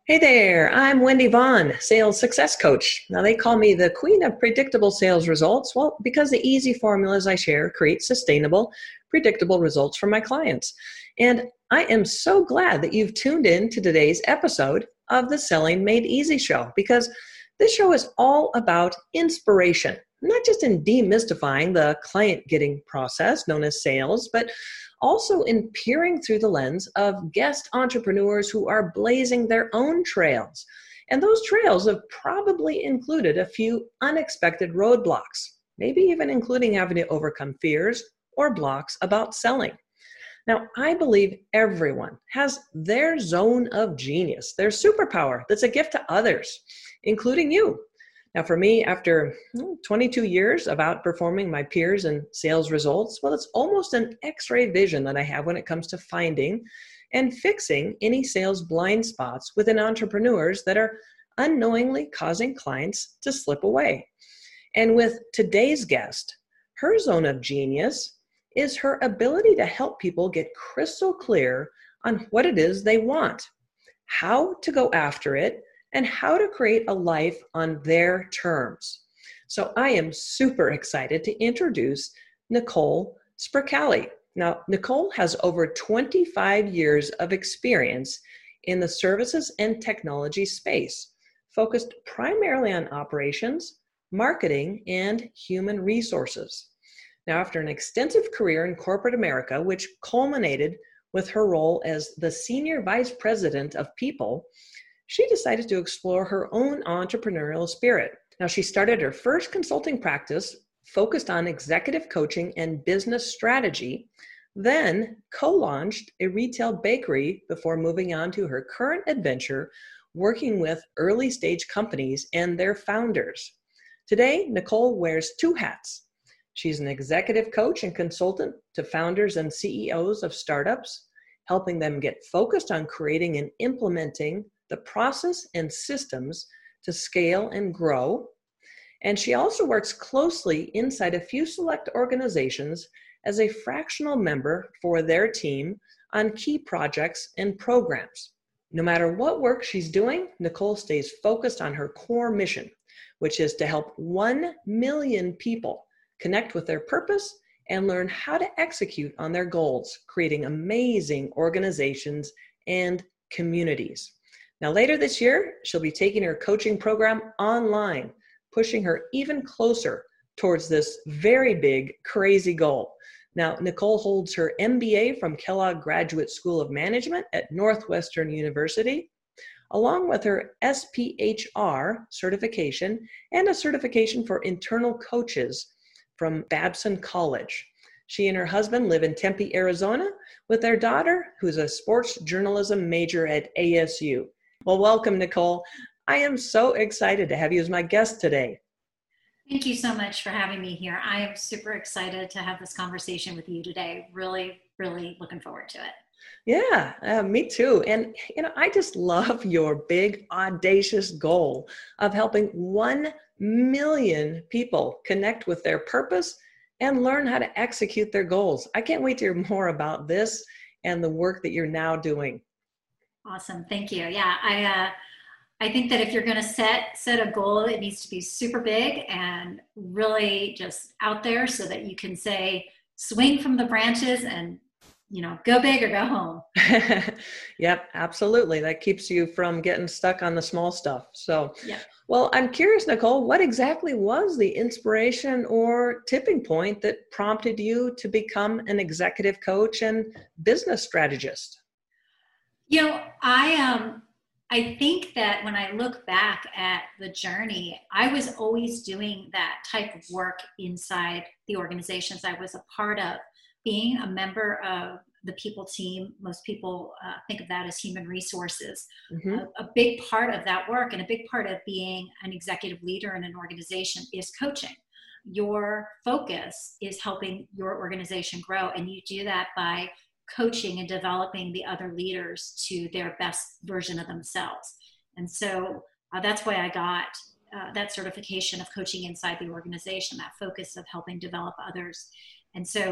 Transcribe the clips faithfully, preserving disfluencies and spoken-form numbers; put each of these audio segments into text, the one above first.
Hey there, I'm Wendy Vaughn, Sales Success Coach. Now, they call me the Queen of Predictable Sales Results. Well, because the easy formulas I share create sustainable, predictable results for my clients. And I am so glad that you've tuned in to today's episode of the Selling Made Easy show, because this show is all about inspiration, not just in demystifying the client getting process known as sales, but also in peering through the lens of guest entrepreneurs who are blazing their own trails. And those trails have probably included a few unexpected roadblocks, maybe even including having to overcome fears or blocks about selling. Now, I believe everyone has their zone of genius, their superpower that's a gift to others, including you. Now, for me, after twenty-two years of outperforming my peers in sales results, well, it's almost an X-ray vision that I have when it comes to finding and fixing any sales blind spots within entrepreneurs that are unknowingly causing clients to slip away. And with today's guest, her zone of genius is her ability to help people get crystal clear on what it is they want, how to go after it, and how to create a life on their terms. So I am super excited to introduce Nicole Spricali. Now, Nicole has over twenty-five years of experience in the services and technology space, focused primarily on operations, marketing, and human resources. Now, after an extensive career in corporate America, which culminated with her role as the Senior Vice President of People, she decided to explore her own entrepreneurial spirit. Now, she started her first consulting practice focused on executive coaching and business strategy, then co-launched a retail bakery before moving on to her current adventure, working with early stage companies and their founders. Today, Nicole wears two hats. She's an executive coach and consultant to founders and C E Os of startups, helping them get focused on creating and implementing the process and systems to scale and grow. And she also works closely inside a few select organizations as a fractional member for their team on key projects and programs. No matter what work she's doing, Nicole stays focused on her core mission, which is to help one million people connect with their purpose and learn how to execute on their goals, creating amazing organizations and communities. Now, later this year, she'll be taking her coaching program online, pushing her even closer towards this very big, crazy goal. Now, Nicole holds her M B A from Kellogg Graduate School of Management at Northwestern University, along with her S P H R certification and a certification for internal coaches from Babson College. She and her husband live in Tempe, Arizona, with their daughter, who's a sports journalism major at A S U. Well, welcome, Nicole. I am so excited to have you as my guest today. Thank you so much for having me here. I am super excited to have this conversation with you today. Really, really looking forward to it. Yeah, uh, me too. And, you know, I just love your big, audacious goal of helping one million people connect with their purpose and learn how to execute their goals. I can't wait to hear more about this and the work that you're now doing. Awesome. Thank you. Yeah, I uh, I think that if you're going to set set a goal, it needs to be super big and really just out there so that you can say, swing from the branches and, you know, go big or go home. Yep, absolutely. That keeps you from getting stuck on the small stuff. So, yep. Well, I'm curious, Nicole, what exactly was the inspiration or tipping point that prompted you to become an executive coach and business strategist? You know, I um, I think that when I look back at the journey, I was always doing that type of work inside the organizations I was a part of. Being a member of the people team, most people uh, think of that as human resources. Mm-hmm. A, a big part of that work and a big part of being an executive leader in an organization is coaching. Your focus is helping your organization grow, and you do that by coaching and developing the other leaders to their best version of themselves. And so uh, that's why I got uh, that certification of coaching inside the organization, that focus of helping develop others. And so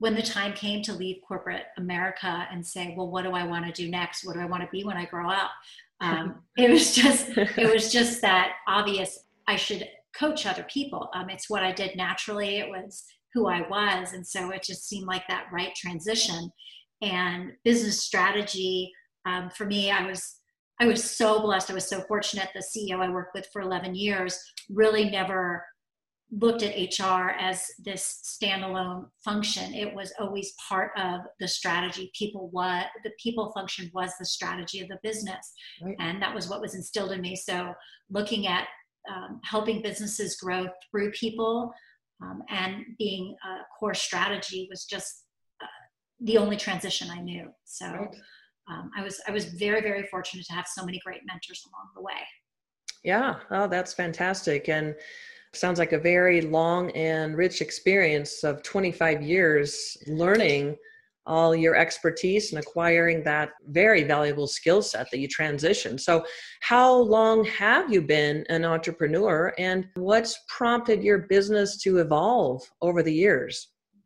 when the time came to leave corporate America and say, well, what do I want to do next? What do I want to be when I grow up? Um, it was just, it was just that obvious. I should coach other people. Um, it's what I did naturally. It was who I was. And so it just seemed like that right transition. And business strategy, um, for me, I was, I was so blessed. I was so fortunate. The C E O I worked with for eleven years really never looked at H R as this standalone function. It was always part of the strategy. People, what the people function was the strategy of the business. Right. And that was what was instilled in me. So looking at um, helping businesses grow through people um, and being a core strategy was just uh, the only transition I knew. So right. um, I was, I was very, very fortunate to have so many great mentors along the way. Yeah. Oh, that's fantastic. And sounds like a very long and rich experience of twenty-five years learning all your expertise and acquiring that very valuable skill set that you transitioned. So how long have you been an entrepreneur, and what's prompted your business to evolve over the years?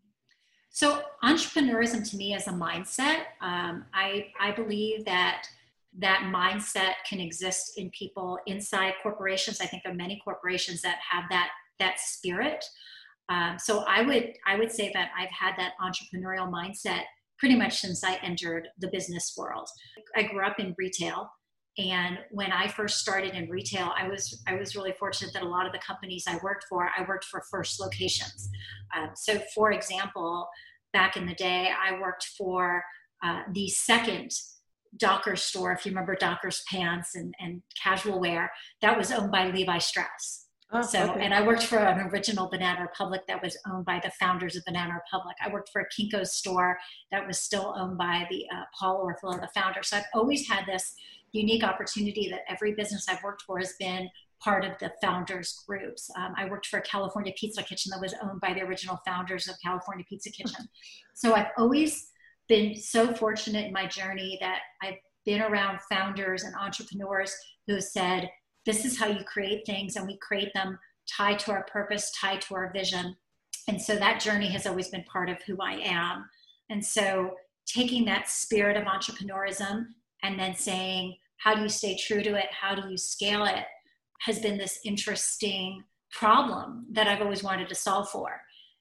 So entrepreneurism to me is a mindset. Um, I, I believe that that mindset can exist in people inside corporations. I think there are many corporations that have that, that spirit. Um, so I would, I would say that I've had that entrepreneurial mindset pretty much since I entered the business world. I grew up in retail. And when I first started in retail, I was, I was really fortunate that a lot of the companies I worked for, I worked for first locations. Um, so for example, back in the day, I worked for uh, the second Dockers store, if you remember Dockers pants and, and casual wear, that was owned by Levi Strauss. Oh, so, okay. And I worked for an original Banana Republic that was owned by the founders of Banana Republic. I worked for a Kinko's store that was still owned by the uh, Paul Orfalea, the founder. So I've always had this unique opportunity that every business I've worked for has been part of the founders groups. Um, I worked for a California Pizza Kitchen that was owned by the original founders of California Pizza Kitchen. So I've always been so fortunate in my journey that I've been around founders and entrepreneurs who said, this is how you create things, and we create them tied to our purpose, tied to our vision. And so that journey has always been part of who I am. And so taking that spirit of entrepreneurism and then saying, how do you stay true to it? How do you scale it? Has been this interesting problem that I've always wanted to solve for.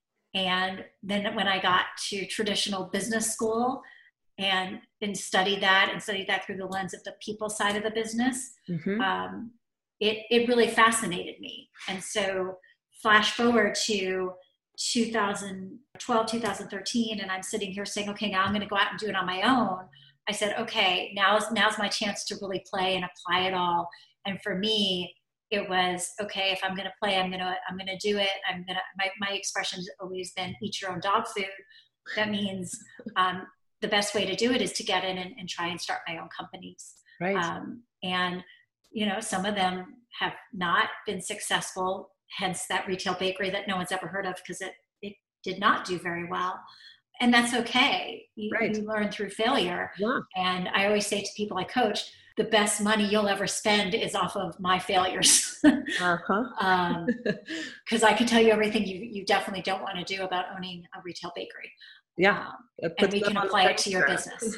And then when I got to traditional business school and, and studied that and studied that through the lens of the people side of the business, mm-hmm. um, it, it really fascinated me. And so flash forward to two thousand twelve, two thousand thirteen, and I'm sitting here saying, okay, now I'm going to go out and do it on my own. I said, okay, now's, now's my chance to really play and apply it all. And for me, it was, okay, if I'm going to play, I'm going to, I'm going to do it. I'm going to, my, my expression has always been eat your own dog food. That means um, the best way to do it is to get in and, and try and start my own companies. Right. Um, and, you know, some of them have not been successful, hence that retail bakery that no one's ever heard of because it, it did not do very well. And that's okay. You, right. you learn through failure. Yeah. And I always say to people I coach, the best money you'll ever spend is off of my failures. uh-huh. um, Cause I can tell you everything you, you definitely don't want to do about owning a retail bakery. Yeah. Um, and we can apply it to your business.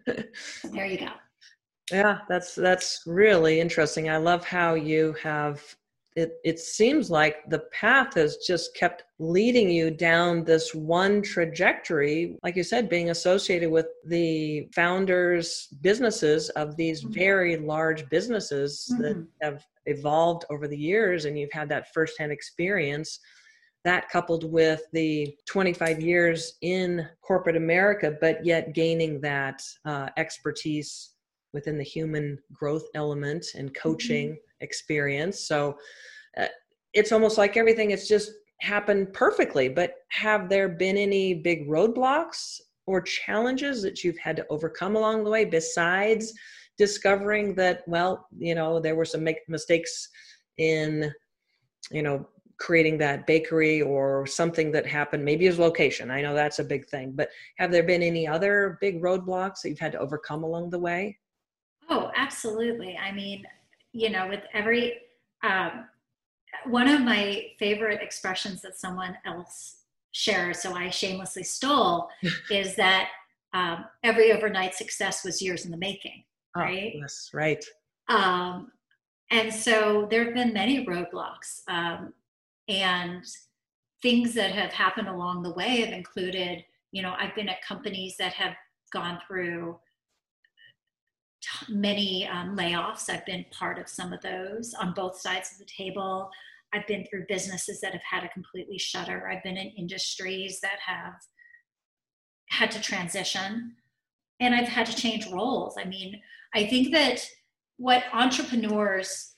There you go. Yeah, that's, that's really interesting. I love how you have, it, it seems like the path has just kept leading you down this one trajectory. Like you said, being associated with the founders' businesses of these mm-hmm. very large businesses mm-hmm. that have evolved over the years, and you've had that firsthand experience. That coupled with the twenty-five years in corporate America, but yet gaining that uh, expertise within the human growth element and coaching mm-hmm. experience. So uh, it's almost like everything has just happened perfectly. But have there been any big roadblocks or challenges that you've had to overcome along the way, besides discovering that, well, you know, there were some make mistakes in, you know, creating that bakery, or something that happened, maybe as location? I know that's a big thing, but have there been any other big roadblocks that you've had to overcome along the way? Oh, absolutely. I mean, you know, with every, um, one of my favorite expressions that someone else share, so I shamelessly stole, is that um, every overnight success was years in the making, right? Oh, yes, right. Um, and so there have been many roadblocks, um, and things that have happened along the way have included, you know, I've been at companies that have gone through t- many um, layoffs. I've been part of some of those on both sides of the table. I've been through businesses that have had to completely shutter. I've been in industries that have had to transition, and I've had to change roles. I mean, I think that what entrepreneurs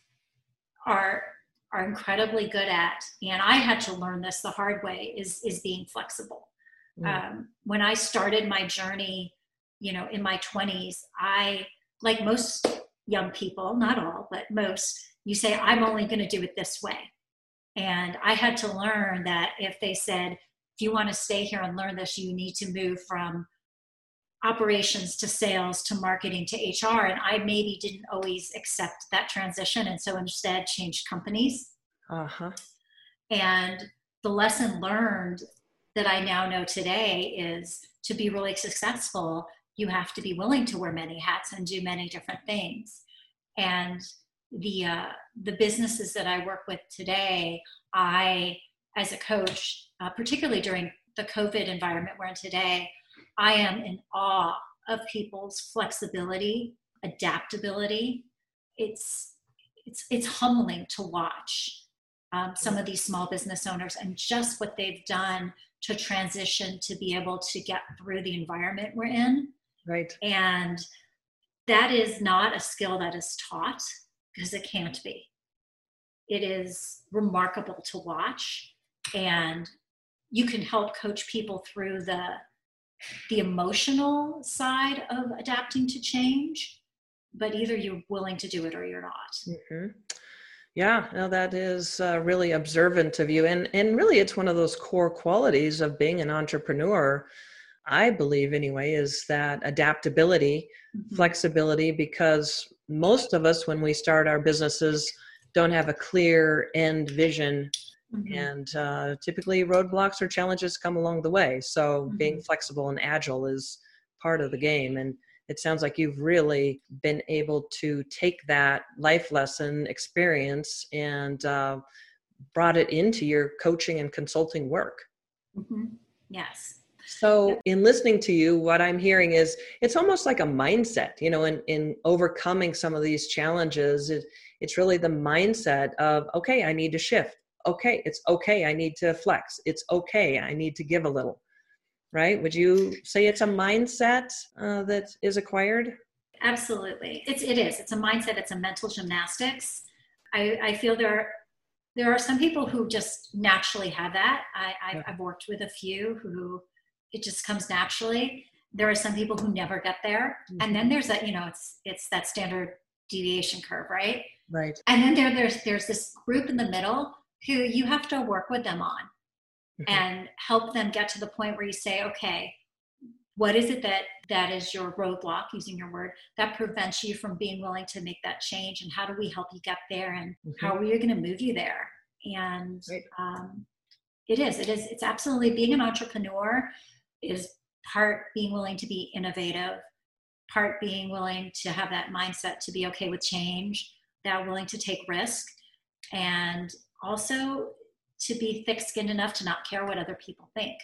are are incredibly good at, and I had to learn this the hard way, is is being flexible. Mm. Um, when I started my journey, you know, in my twenties, I, like most young people, not all, but most, you say, I'm only going to do it this way. And I had to learn that if they said, if you want to stay here and learn this, you need to move from operations to sales to marketing to H R. And I maybe didn't always accept that transition. And so instead changed companies. Uh-huh. And the lesson learned that I now know today is to be really successful, you have to be willing to wear many hats and do many different things. And the uh, the businesses that I work with today, I, as a coach, uh, particularly during the COVID environment we're in today, I am in awe of people's flexibility, adaptability. It's it's it's humbling to watch um, some of these small business owners and just what they've done to transition to be able to get through the environment we're in. Right. And that is not a skill that is taught, because it can't be. It is remarkable to watch, and you can help coach people through the the emotional side of adapting to change, but either you're willing to do it or you're not. Mm-hmm. Yeah, no, that is uh, really observant of you. And, and really, it's one of those core qualities of being an entrepreneur, I believe anyway, is that adaptability, mm-hmm. flexibility, because most of us, when we start our businesses, don't have a clear end vision. Mm-hmm. And uh, typically roadblocks or challenges come along the way. So mm-hmm. being flexible and agile is part of the game. And it sounds like you've really been able to take that life lesson experience and uh, brought it into your coaching and consulting work. Mm-hmm. Yes. So in listening to you, what I'm hearing is it's almost like a mindset, you know, in, in overcoming some of these challenges. It, it's really the mindset of, okay, I need to shift. Okay, it's okay, I need to flex. It's okay, I need to give a little, right? Would you say it's a mindset uh, that is acquired? Absolutely. It's, it is. It's a mindset. It's a mental gymnastics. I, I feel there, there are some people who just naturally have that. I, I've, yeah. I've worked with a few who it just comes naturally. There are some people who never get there. Mm-hmm. And then there's that, you know, it's, it's that standard deviation curve, right? Right. And then there, there's, there's this group in the middle who you have to work with them on mm-hmm. and help them get to the point where you say, okay, what is it that, that is your roadblock, using your word, that prevents you from being willing to make that change? And how do we help you get there? And mm-hmm. how are we going to move you there? And right. um, it is, it is, it's absolutely, being an entrepreneur is part being willing to be innovative, part being willing to have that mindset to be okay with change, that willing to take risk, and also to be thick-skinned enough to not care what other people think.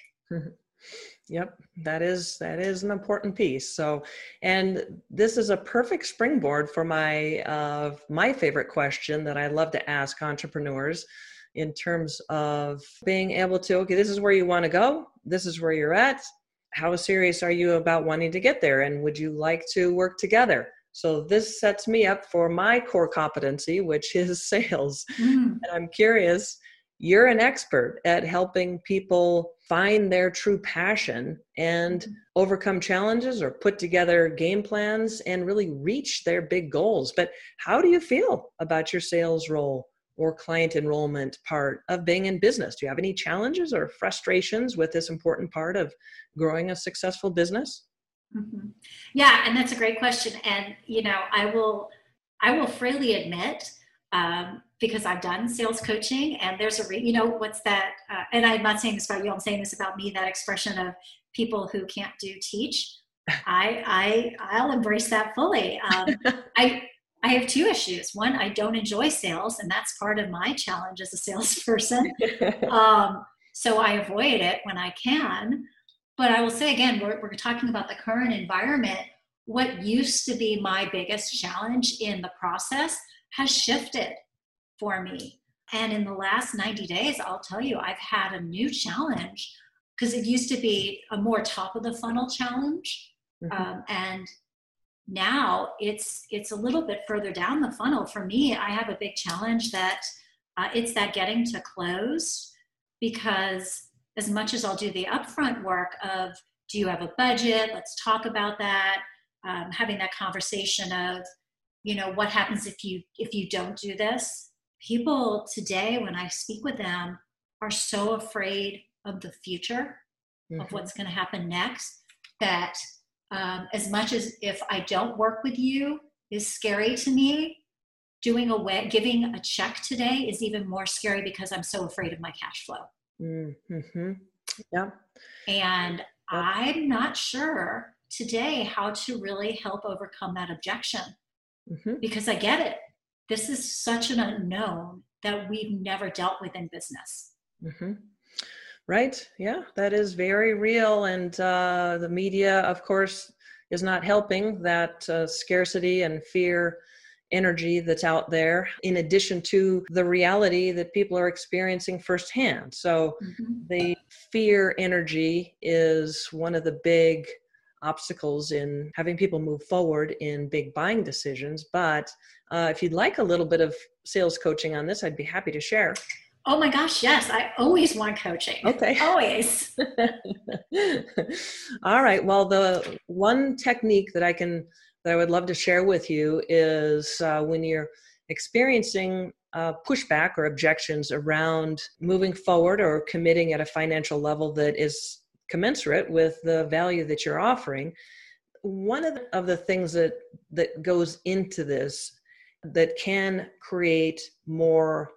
Yep, that is that is an important piece. So, and this is a perfect springboard for my uh, my favorite question that I love to ask entrepreneurs, in terms of being able to, okay, this is where you want to go. This is where you're at. How serious are you about wanting to get there? And would you like to work together? So this sets me up for my core competency, which is sales. Mm. And I'm curious, you're an expert at helping people find their true passion and mm. overcome challenges or put together game plans and really reach their big goals. But how do you feel about your sales role or client enrollment part of being in business? Do you have any challenges or frustrations with this important part of growing a successful business? Mm-hmm. Yeah, and that's a great question. And, you know, I will, I will freely admit, um, because I've done sales coaching, and there's a, re- you know, what's that? Uh, and I'm not saying this about you, I'm saying this about me, that expression of people who can't do teach. I, I, I'll embrace that fully. Um, I, I have two issues. One, I don't enjoy sales, and that's part of my challenge as a salesperson. Um, so I avoid it when I can. But I will say again, we're, we're talking about the current environment. What used to be my biggest challenge in the process has shifted for me. And in the last ninety days, I'll tell you, I've had a new challenge, because it used to be a more top of the funnel challenge. Mm-hmm. Um, and now it's it's a little bit further down the funnel. For me, I have a big challenge that uh, it's that getting to close, because as much as I'll do the upfront work of, do you have a budget? Let's talk about that. Um, having that conversation of, you know, what happens if you if you don't do this? People today, when I speak with them, are so afraid of the future, mm-hmm. of what's going to happen next, that um, as much as if I don't work with you is scary to me, doing a way, giving a check today is even more scary, because I'm so afraid of my cash flow. Mm-hmm. Yeah. And I'm not sure today how to really help overcome that objection, mm-hmm. because I get it. This is such an unknown that we've never dealt with in business. Mm-hmm. Right. Yeah, that is very real. And uh, the media, of course, is not helping that uh, scarcity and fear energy that's out there, in addition to the reality that people are experiencing firsthand. So mm-hmm. the fear energy is one of the big obstacles in having people move forward in big buying decisions. But uh, if you'd like a little bit of sales coaching on this, I'd be happy to share. Oh my gosh, yes. I always want coaching. Okay. Always. All right. Well, the one technique that I can, that I would love to share with you is uh, when you're experiencing uh, pushback or objections around moving forward or committing at a financial level that is commensurate with the value that you're offering. One of the, of the things that, that goes into this that can create more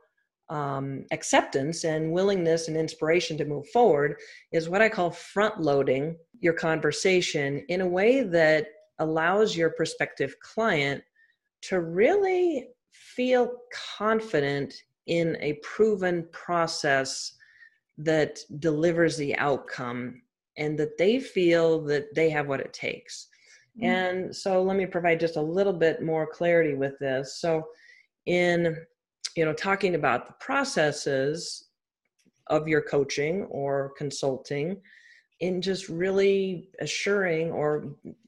um, acceptance and willingness and inspiration to move forward is what I call front loading your conversation in a way that allows your prospective client to really feel confident in a proven process that delivers the outcome, and that they feel that they have what it takes. Mm-hmm. And so let me provide just a little bit more clarity with this. So in, you know, talking about the processes of your coaching or consulting, in just really assuring or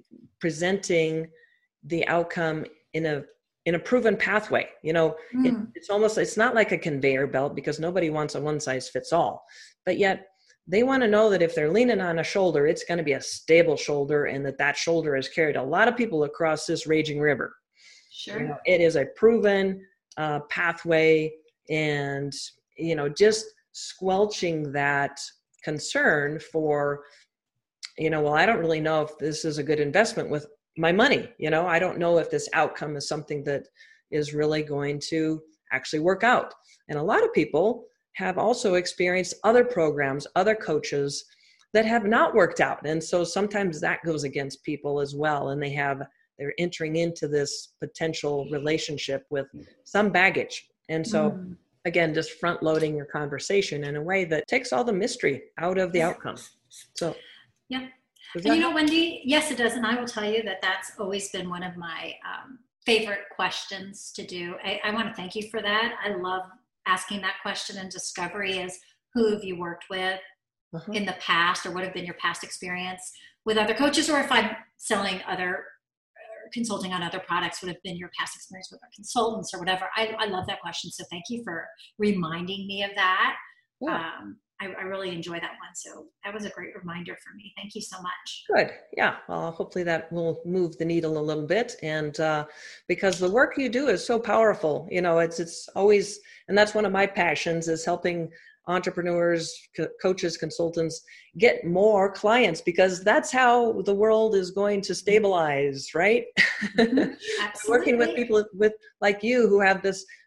presenting the outcome in a in a proven pathway. You know, mm. it, it's almost, it's not like a conveyor belt, because nobody wants a one size fits all, but yet they want to know that if they're leaning on a shoulder, it's going to be a stable shoulder, and that that shoulder has carried a lot of people across this raging river. Sure. You know, it is a proven uh, pathway, and, you know, just squelching that concern for, you know, well, I don't really know if this is a good investment with my money. You know, I don't know if this outcome is something that is really going to actually work out. And a lot of people have also experienced other programs, other coaches that have not worked out. And so sometimes that goes against people as well. And they have, they're entering into this potential relationship with some baggage. And so mm. again, just front loading your conversation in a way that takes all the mystery out of the outcome. So, yeah. And you know, Wendy, yes, it does. And I will tell you that that's always been one of my um, favorite questions to do. I, I want to thank you for that. I love asking that question in discovery, is who have you worked with uh-huh. in the past, or what have been your past experience with other coaches, or if I'm selling other, consulting on other products, would have been your past experience with our consultants or whatever. I, I love that question. So thank you for reminding me of that. Yeah. Um, I, I really enjoy that one. So that was a great reminder for me. Thank you so much. Good. Yeah. Well, hopefully that will move the needle a little bit. And uh, because the work you do is so powerful, you know, it's, it's always, and that's one of my passions, is helping entrepreneurs, co- coaches, consultants get more clients, because that's how the world is going to stabilize, right? Mm-hmm. Absolutely. Working with people with like you who have this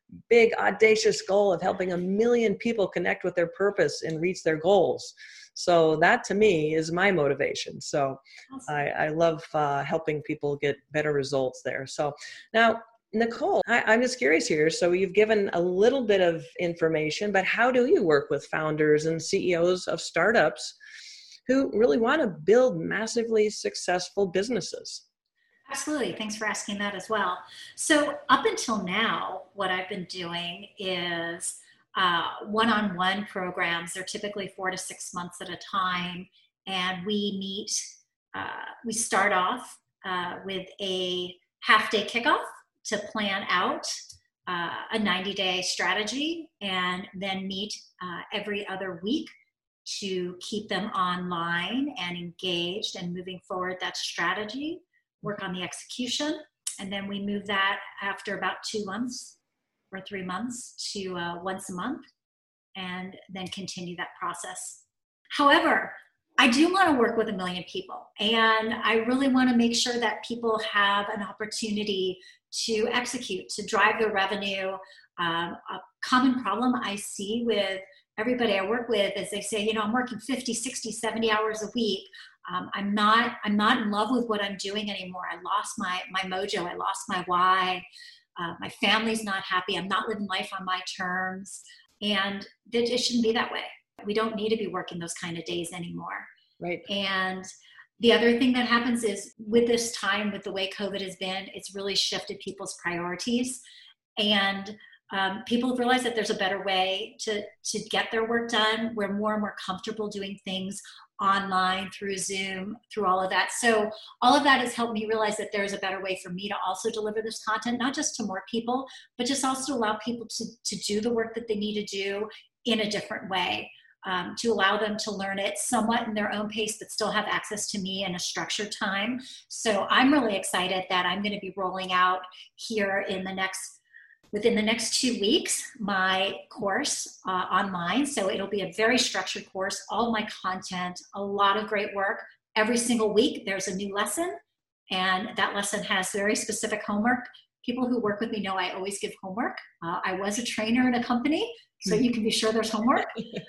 big audacious goal of helping a million people connect with their purpose and reach their goals. So that to me is my motivation. So awesome. I, I love uh, helping people get better results there. So now, Nicole, I, I'm just curious here. So you've given a little bit of information, but how do you work with founders and C E Os of startups who really want to build massively successful businesses? Absolutely. Thanks for asking that as well. So up until now, what I've been doing is uh, one-on-one programs. They're typically four to six months at a time. And we meet, uh, we start off uh, with a half-day kickoff to plan out uh, a ninety-day strategy, and then meet uh, every other week to keep them online and engaged and moving forward that strategy, work on the execution, and then we move that after about two months or three months to uh, once a month, and then continue that process. However, I do want to work with a million people, and I really want to make sure that people have an opportunity to execute, to drive their revenue. Um, a common problem I see with everybody I work with is they say, you know, I'm working fifty, sixty, seventy hours a week. Um, I'm not, I'm not in love with what I'm doing anymore. I lost my, my mojo. I lost my why. Uh, my family's not happy. I'm not living life on my terms. And it, it shouldn't be that way. We don't need to be working those kind of days anymore. Right. And the other thing that happens is with this time, with the way COVID has been, it's really shifted people's priorities. And um, people have realized that there's a better way to, to get their work done. We're more and more comfortable doing things online, through Zoom, through all of that. So all of that has helped me realize that there's a better way for me to also deliver this content, not just to more people, but just also to allow people to, to do the work that they need to do in a different way. Um, to allow them to learn it somewhat in their own pace, but still have access to me in a structured time. So I'm really excited that I'm going to be rolling out here in the next, within the next two weeks, my course uh, online. So it'll be a very structured course, all my content, a lot of great work. Every single week, there's a new lesson, and that lesson has very specific homework. People who work with me know I always give homework. Uh, I was a trainer in a company, so you can be sure there's homework.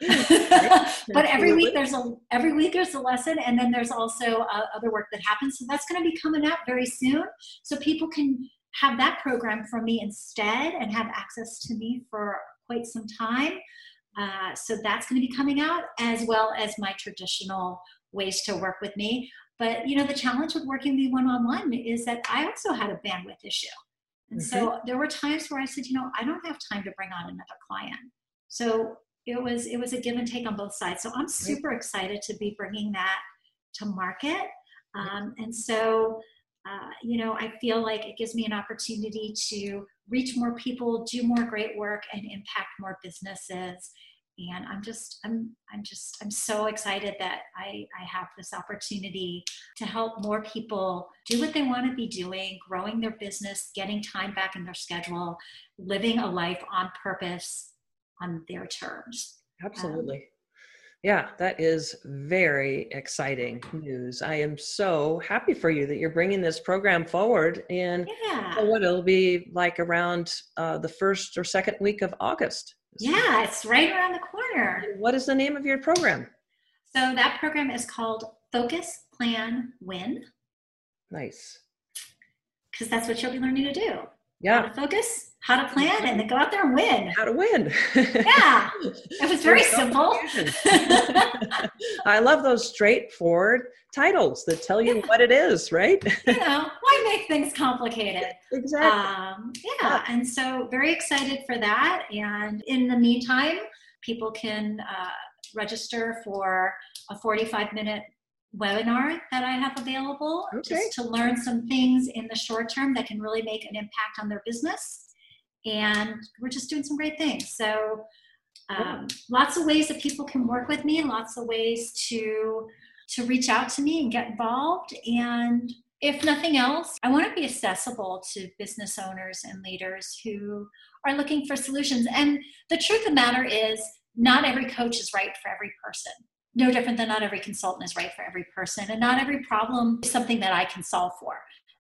But every week there's a every week there's a lesson, and then there's also uh, other work that happens. So that's going to be coming out very soon, so people can have that program from me instead and have access to me for quite some time. Uh, so that's going to be coming out, as well as my traditional ways to work with me. But you know, the challenge with working with me one-on-one is that I also had a bandwidth issue. And mm-hmm. so there were times where I said, you know, I don't have time to bring on another client. So it was it was a give and take on both sides. So I'm super excited to be bringing that to market. Um, and so, uh, you know, I feel like it gives me an opportunity to reach more people, do more great work, and impact more businesses. And I'm just, I'm, I'm just, I'm so excited that I, I have this opportunity to help more people do what they want to be doing, growing their business, getting time back in their schedule, living a life on purpose on their terms. Absolutely. Um, yeah, that is very exciting news. I am so happy for you that you're bringing this program forward. And yeah. what it'll be like around uh, the first or second week of August. Yeah, it's right around the corner. What is the name of your program? So that program is called Focus, Plan, Win. Nice. Because that's what you'll be learning to do. Yeah. How to focus, how to plan, and then go out there and win. How to win. Yeah. It was very simple. I love those straightforward titles that tell you what it is, right? You know, why make things complicated? Exactly. Um, yeah. And so very excited for that. And in the meantime, people can uh, register for a forty-five minute webinar that I have available, okay. just to learn some things in the short term that can really make an impact on their business. And we're just doing some great things. So um, lots of ways that people can work with me, lots of ways to to reach out to me and get involved. And if nothing else, I want to be accessible to business owners and leaders who are looking for solutions. And the truth of the matter is, not every coach is right for every person. No different than not every consultant is right for every person, and not every problem is something that I can solve for.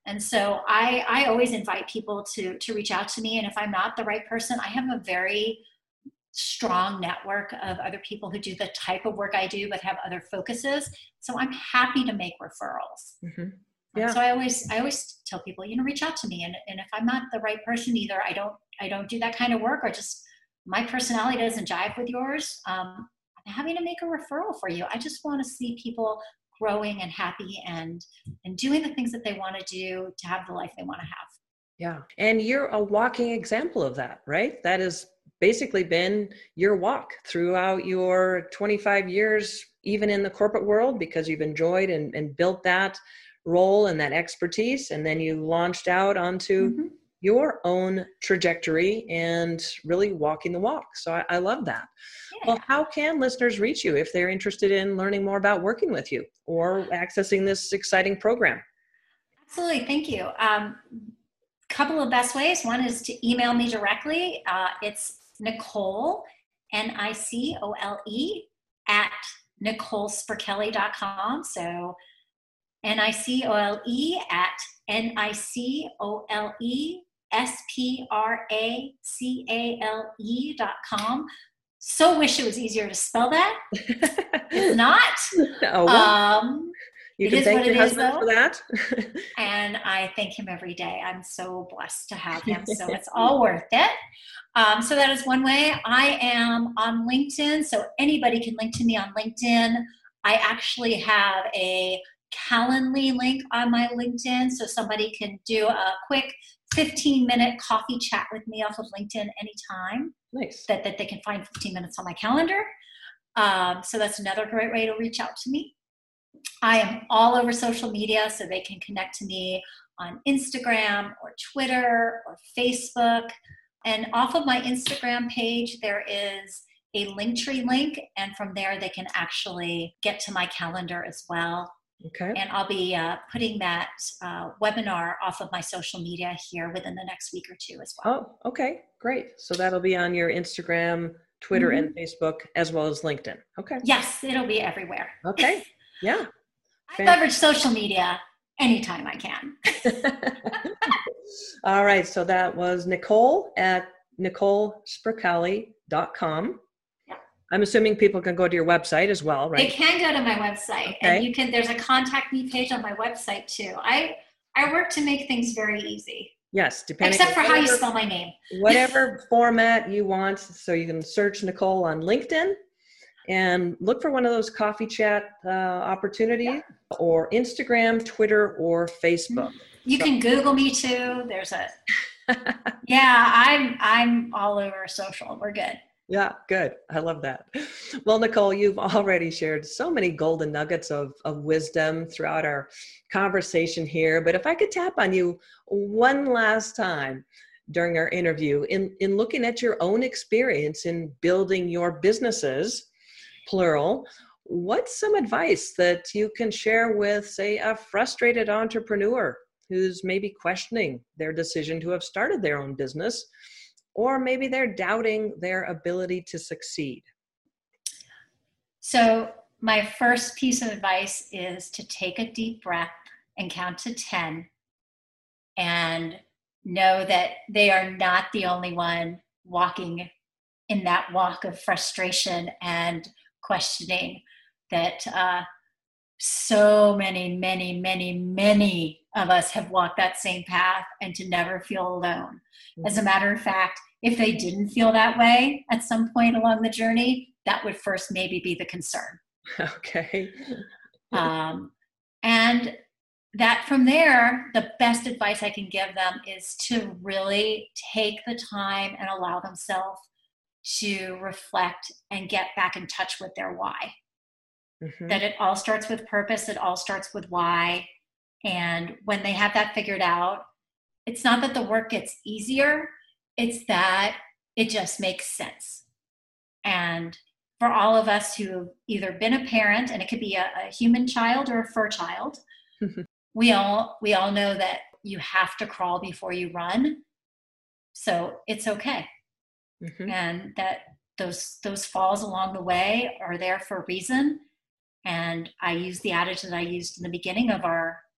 And so I, I always invite people to, to reach out to me. And if I'm not the right person, I have a very strong network of other people who do the type of work I do, but have other focuses. So I'm happy to make referrals. Mm-hmm. Yeah. So I always, I always tell people, you know, reach out to me. And, and if I'm not the right person, either I don't, I don't do that kind of work, or just my personality doesn't jive with yours. Um, I'm happy to make a referral for you. I just want to see people growing and happy and, and doing the things that they want to do to have the life they want to have. Yeah. And you're a walking example of that, right? That has basically been your walk throughout your twenty-five years, even in the corporate world, because you've enjoyed and, and built that role and that expertise. And then you launched out onto mm-hmm. your own trajectory and really walking the walk. So I, I love that. Yeah. Well, how can listeners reach you if they're interested in learning more about working with you or accessing this exciting program? Absolutely. Thank you. Um, couple of best ways. One is to email me directly. Uh, it's Nicole, N I C O L E, at nicole sperkelli dot com. So N I C O L E at N I C O L E S P R A C A L E dot com. So wish it was easier to spell that. It's not. Oh, well. um, you can thank your husband for that. And I thank him every day. I'm so blessed to have him. So it's all worth it. Um, so that is one way. I am on LinkedIn. So anybody can link to me on LinkedIn. I actually have a Calendly link on my LinkedIn. So somebody can do a quick fifteen minute coffee chat with me off of LinkedIn anytime. Nice. That, that they can find fifteen minutes on my calendar. Um, so that's another great way to reach out to me. I am all over social media, so they can connect to me on Instagram or Twitter or Facebook. And off of my Instagram page, there is a Linktree link, and from there they can actually get to my calendar as well. Okay. And I'll be uh, putting that uh, webinar off of my social media here within the next week or two as well. Oh, okay, great. So that'll be on your Instagram, Twitter, mm-hmm. and Facebook, as well as LinkedIn. Okay. Yes, it'll be everywhere. Okay. Yeah. I leverage social media anytime I can. All right. So that was Nicole at nicole sperkelli dot com. Yeah. I'm assuming people can go to your website as well, right? They can go to my website. Okay. And you can, there's a contact me page on my website too. I, I work to make things very easy. Yes. Depending Except for whatever, how you spell my name. Whatever format you want. So you can search Nicole on LinkedIn and look for one of those coffee chat uh, opportunities, yeah. or Instagram, Twitter, or Facebook. You so. can Google me too. There's a, yeah, I'm, I'm all over social. We're good. Yeah, good. I love that. Well, Nicole, you've already shared so many golden nuggets of, of wisdom throughout our conversation here. But if I could tap on you one last time during our interview in, in looking at your own experience in building your businesses, plural, what's some advice that you can share with, say, a frustrated entrepreneur who's maybe questioning their decision to have started their own business, or maybe they're doubting their ability to succeed? So my first piece of advice is to take a deep breath and count to ten and know that they are not the only one walking in that walk of frustration and questioning, that uh, so many, many, many, many of us have walked that same path, and to never feel alone. As a matter of fact, if they didn't feel that way at some point along the journey, that would first maybe be the concern. Okay. um, and that from there, the best advice I can give them is to really take the time and allow themselves to reflect and get back in touch with their why. Mm-hmm. That it all starts with purpose. It all starts with why. And when they have that figured out, it's not that the work gets easier. It's that it just makes sense. And for all of us who've either been a parent, and it could be a, a human child or a fur child, we all we all know that you have to crawl before you run. So it's okay. Mm-hmm. And that those those falls along the way are there for a reason. And I use the adage that I used in the beginning of our,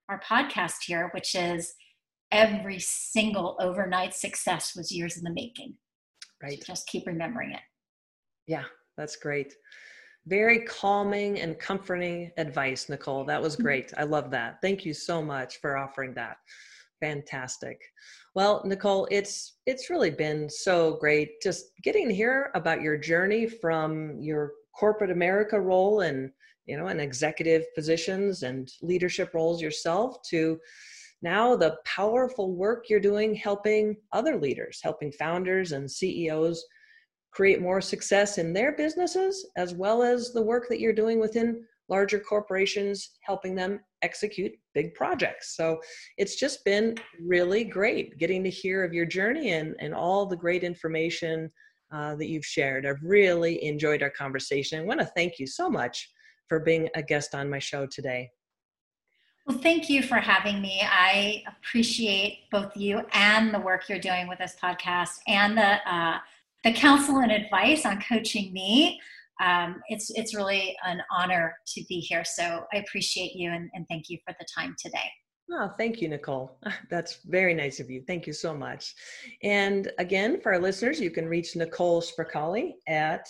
our podcast here, which is every single overnight success was years in the making. Right. So just keep remembering it. Yeah, that's great. Very calming and comforting advice, Nicole. That was great. I love that. Thank you so much for offering that. Fantastic. Well, Nicole, it's it's really been so great just getting to hear about your journey from your corporate America role and, you know, in executive positions and leadership roles yourself to now the powerful work you're doing helping other leaders, helping founders and C E Os create more success in their businesses, as well as the work that you're doing within larger corporations, helping them execute big projects. So it's just been really great getting to hear of your journey and, and all the great information uh, that you've shared. I've really enjoyed our conversation. I want to thank you so much for being a guest on my show today. Well, thank you for having me. I appreciate both you and the work you're doing with this podcast and the uh, the counsel and advice on coaching me. Um, it's it's really an honor to be here. So I appreciate you and, and thank you for the time today. Oh, thank you, Nicole. That's very nice of you. Thank you so much. And again, for our listeners, you can reach Nicole Spricali at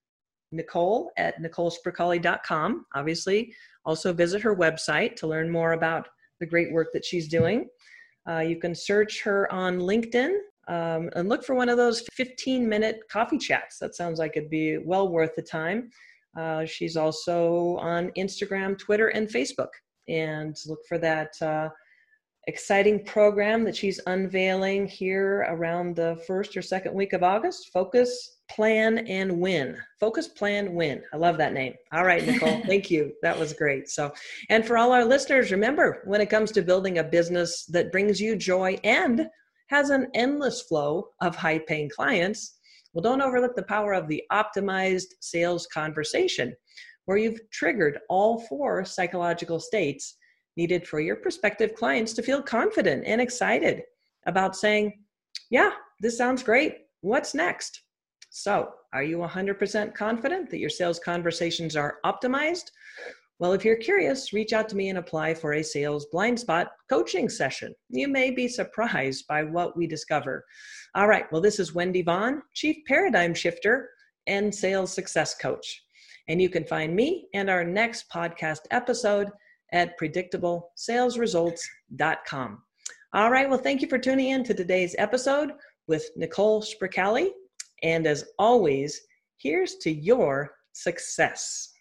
Nicole at nicole spricali dot com. Obviously, also visit her website to learn more about the great work that she's doing. Uh, you can search her on LinkedIn. Um, and look for one of those fifteen minute coffee chats. That sounds like it'd be well worth the time. Uh, she's also on Instagram, Twitter, and Facebook. And look for that uh, exciting program that she's unveiling here around the first or second week of August. Focus, Plan, and Win. Focus, Plan, Win. I love that name. All right, Nicole, thank you. That was great. So, and for all our listeners, remember, when it comes to building a business that brings you joy and has an endless flow of high-paying clients, well, don't overlook the power of the optimized sales conversation, where you've triggered all four psychological states needed for your prospective clients to feel confident and excited about saying, yeah, this sounds great. What's next? So, are you one hundred percent confident that your sales conversations are optimized? Well, if you're curious, reach out to me and apply for a sales blind spot coaching session. You may be surprised by what we discover. All right. Well, this is Wendy Vaughn, Chief Paradigm Shifter and Sales Success Coach. And you can find me and our next podcast episode at predictable sales results dot com. All right. Well, thank you for tuning in to today's episode with Nicole Spricali. And as always, here's to your success.